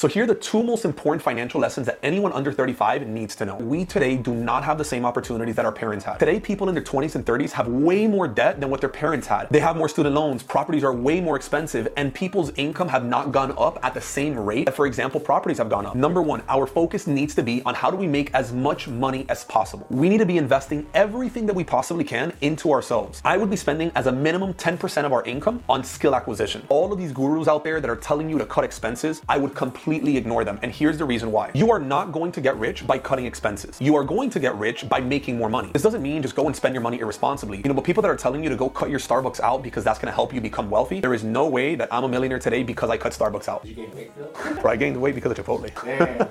So here are the two most important financial lessons that anyone under 35 needs to know. We today do not have the same opportunities that our parents had. Today, people in their 20s and 30s have way more debt than what their parents had. They have more student loans, properties are way more expensive, and people's income have not gone up at the same rate that, for example, properties have gone up. Number one, our focus needs to be on how do we make as much money as possible. We need to be investing everything that we possibly can into ourselves. I would be spending as a minimum 10% of our income on skill acquisition. All of these gurus out there that are telling you to cut expenses, I would completely ignore them. And here's the reason why. You are not going to get rich by cutting expenses. You are going to get rich by making more money. This doesn't mean just go and spend your money irresponsibly. But people that are telling you to go cut your Starbucks out because that's going to help you become wealthy, there is no way that I'm a millionaire today because I cut Starbucks out. Did you gain weight, Phil? Bro, I gained weight because of Chipotle.